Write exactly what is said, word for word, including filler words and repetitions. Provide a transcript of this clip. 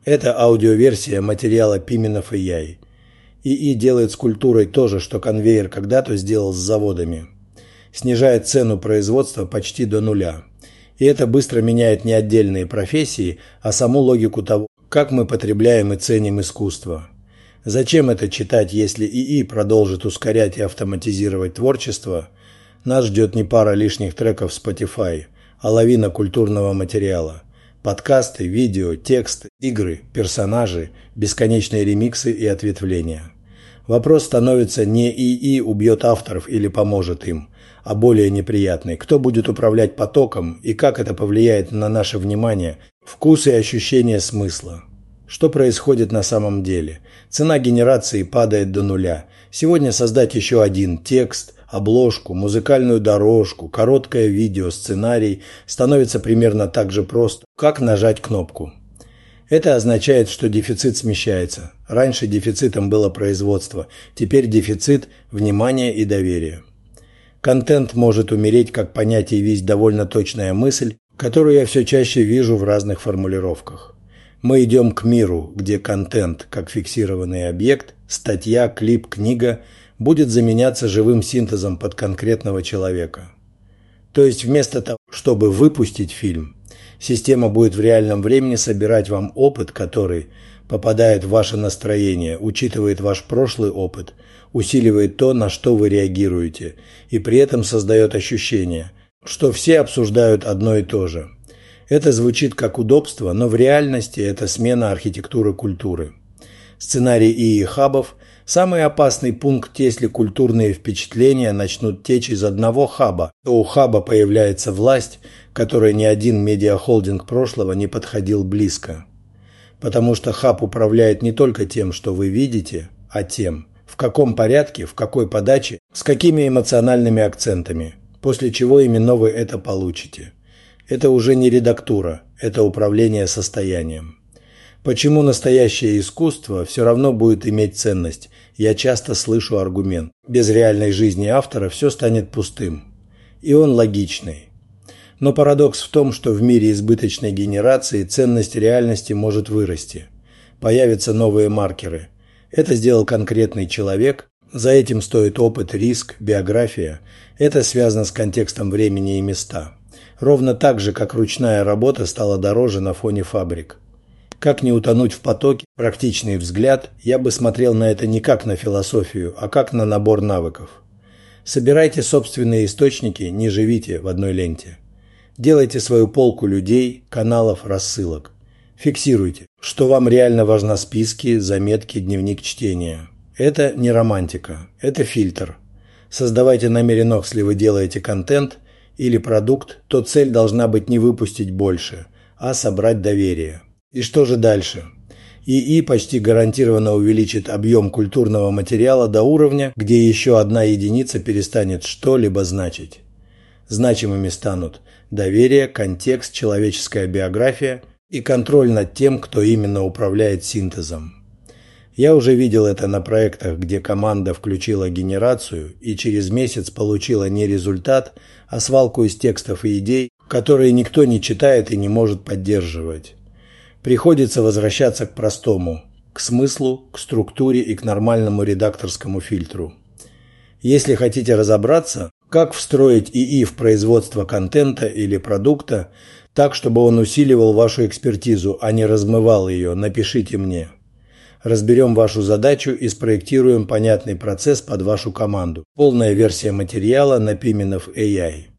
Это аудиоверсия материала Piminov эй ай. ИИ делает с культурой то же, что конвейер когда-то сделал с заводами. Снижает цену производства почти до нуля. И это быстро меняет не отдельные профессии, а саму логику того, как мы потребляем и ценим искусство. Зачем это читать, если ИИ продолжит ускорять и автоматизировать творчество? Нас ждет не пара лишних треков в Spotify, а лавина культурного материала. Подкасты, видео, тексты, игры, персонажи, бесконечные ремиксы и ответвления. Вопрос становится не ИИ убьет авторов или поможет им, а более неприятный. Кто будет управлять потоком и как это повлияет на наше внимание, вкус и ощущение смысла? Что происходит на самом деле? Цена генерации падает до нуля. Сегодня создать еще один текст, обложку, музыкальную дорожку, короткое видео, сценарий становится примерно так же просто, как нажать кнопку. Это означает, что дефицит смещается. Раньше дефицитом было производство, теперь дефицит – внимания и доверия. Контент может умереть как понятие весь довольно точная мысль, которую я все чаще вижу в разных формулировках. Мы идем к миру, где контент, как фиксированный объект, статья, клип, книга, будет заменяться живым синтезом под конкретного человека. То есть вместо того, чтобы выпустить фильм, система будет в реальном времени собирать вам опыт, который попадает в ваше настроение, учитывает ваш прошлый опыт, усиливает то, на что вы реагируете, и при этом создает ощущение, что все обсуждают одно и то же. Это звучит как удобство, но в реальности это смена архитектуры культуры. Сценарий ИИ-хабов – самый опасный пункт, если культурные впечатления начнут течь из одного хаба, то у хаба появляется власть, которой ни один медиахолдинг прошлого не подходил близко. Потому что хаб управляет не только тем, что вы видите, а тем, в каком порядке, в какой подаче, с какими эмоциональными акцентами, после чего именно вы это получите. Это уже не редактура, это управление состоянием. Почему настоящее искусство все равно будет иметь ценность? Я часто слышу аргумент. Без реальной жизни автора все станет пустым. И он логичный. Но парадокс в том, что в мире избыточной генерации ценность реальности может вырасти. Появятся новые маркеры. Это сделал конкретный человек. За этим стоит опыт, риск, биография. Это связано с контекстом времени и места. Ровно так же, как ручная работа стала дороже на фоне фабрик. Как не утонуть в потоке, практичный взгляд, я бы смотрел на это не как на философию, а как на набор навыков. Собирайте собственные источники, не живите в одной ленте. Делайте свою полку людей, каналов, рассылок. Фиксируйте, что вам реально важно: списки, заметки, дневник чтения. Это не романтика, это фильтр. Создавайте намеренно, если вы делаете контент или продукт, то цель должна быть не выпустить больше, а собрать доверие. И что же дальше? ИИ почти гарантированно увеличит объем культурного материала до уровня, где еще одна единица перестанет что-либо значить. Значимыми станут доверие, контекст, человеческая биография и контроль над тем, кто именно управляет синтезом. Я уже видел это на проектах, где команда включила генерацию и через месяц получила не результат, а свалку из текстов и идей, которые никто не читает и не может поддерживать. Приходится возвращаться к простому, к смыслу, к структуре и к нормальному редакторскому фильтру. Если хотите разобраться, как встроить ИИ в производство контента или продукта, так, чтобы он усиливал вашу экспертизу, а не размывал ее, напишите мне. Разберем вашу задачу и спроектируем понятный процесс под вашу команду. Полная версия материала на Piminov эй ай.